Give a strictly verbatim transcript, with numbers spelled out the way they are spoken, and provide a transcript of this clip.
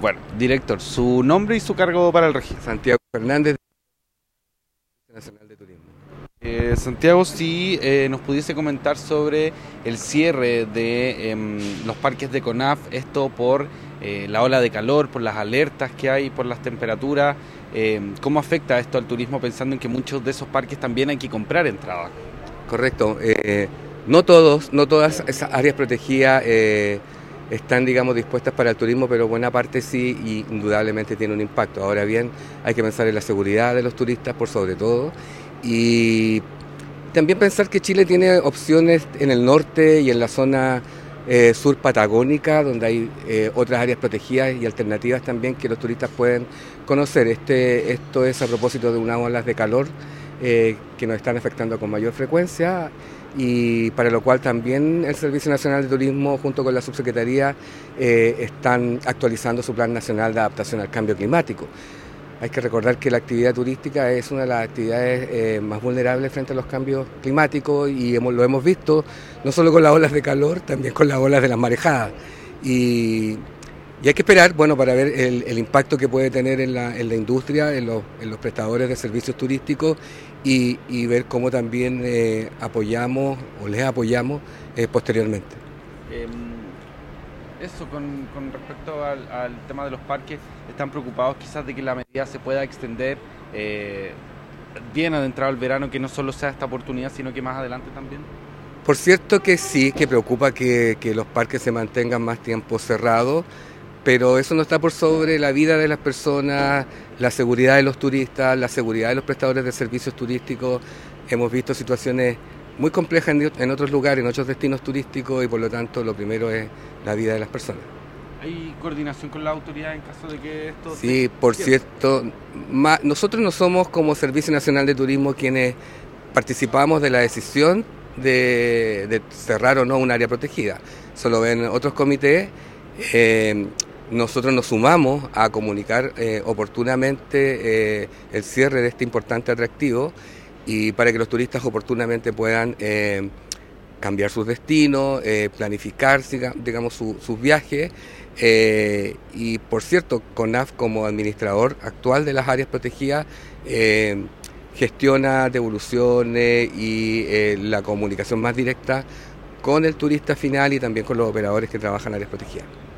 Bueno, director, su nombre y su cargo para el registro. Santiago Fernández, Nacional de Turismo. Eh, Santiago, si eh, nos pudiese comentar sobre el cierre de eh, los parques de CONAF, esto por eh, la ola de calor, por las alertas que hay, por las temperaturas, eh, ¿cómo afecta esto al turismo pensando en que muchos de esos parques también hay que comprar entradas? Correcto, eh, no todos, no todas esas áreas protegidas eh, están, digamos, dispuestas para el turismo, pero buena parte sí, y indudablemente tiene un impacto. Ahora bien, hay que pensar en la seguridad de los turistas por sobre todo, y también pensar que Chile tiene opciones en el norte y en la zona eh, sur patagónica, donde hay eh, otras áreas protegidas y alternativas también que los turistas pueden conocer. Este, esto es a propósito de unas olas de calor eh, que nos están afectando con mayor frecuencia, y para lo cual también el Servicio Nacional de Turismo junto con la Subsecretaría eh, están actualizando su Plan Nacional de Adaptación al Cambio Climático. Hay que recordar que la actividad turística es una de las actividades eh, más vulnerables frente a los cambios climáticos, y hemos, lo hemos visto no solo con las olas de calor, también con las olas de las marejadas. Y, y hay que esperar, bueno, para ver el, el impacto que puede tener en la, en la industria, en los, en los prestadores de servicios turísticos, y, y ver cómo también eh, apoyamos o les apoyamos eh, posteriormente. Eh, Eso, con, con respecto al, al tema de los parques, ¿están preocupados quizás de que la medida se pueda extender eh, bien adentrado el verano, que no solo sea esta oportunidad, sino que más adelante también? Por cierto que sí, que preocupa que, que los parques se mantengan más tiempo cerrados, pero eso no está por sobre la vida de las personas, la seguridad de los turistas, la seguridad de los prestadores de servicios turísticos. Hemos visto situaciones muy complejas en otros lugares, en otros destinos turísticos, y por lo tanto lo primero es la vida de las personas. ¿Hay coordinación con la autoridad en caso de que esto... Sí, por cierto, ma, nosotros no somos como Servicio Nacional de Turismo quienes participamos de la decisión de, de cerrar o no un área protegida. Eso lo ven otros comités. Eh, nosotros nos sumamos a comunicar eh, oportunamente eh, el cierre de este importante atractivo, y para que los turistas oportunamente puedan eh, cambiar sus destinos, eh, planificar, digamos, su, sus viajes. Eh, y por cierto, CONAF como administrador actual de las áreas protegidas eh, gestiona devoluciones y eh, la comunicación más directa con el turista final y también con los operadores que trabajan en áreas protegidas.